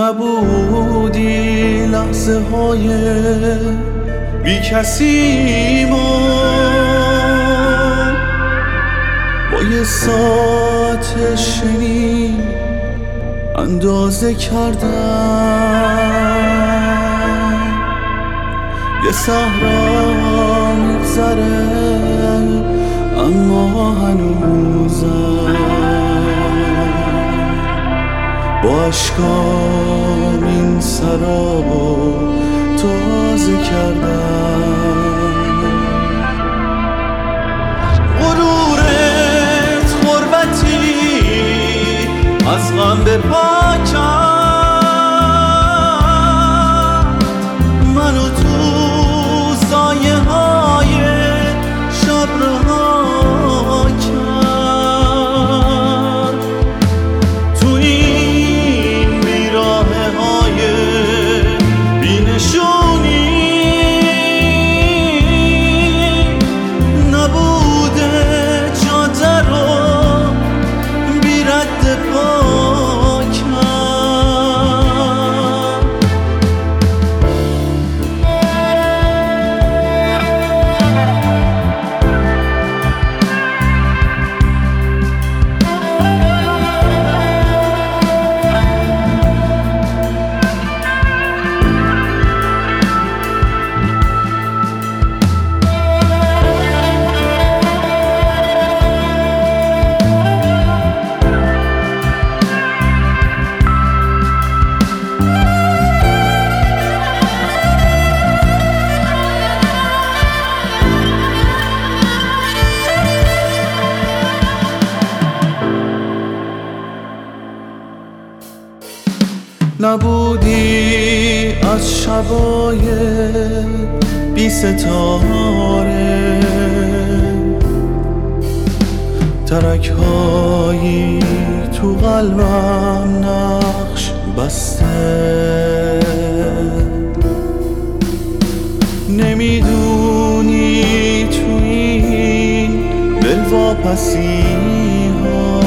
نبودی لحظه های بی کسی ما با یه ساعت شنی اندازه کردم یه صحرا میگذره اما هنوزم با اشکام این سرابو تازه کردم غرورت غربتی از غم به پا کرد منو تو سایه های شب رها کرد تو این بیراهه های بینشونی نبوده جاده رو بی رد پا نبودی از شبای بی ستاره ترک‌هایی تو قلبم نقش بسته نمیدونی تو این دلواپسی ها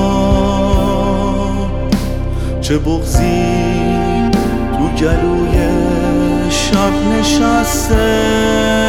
چه بغضی تو گلوی شب نشسته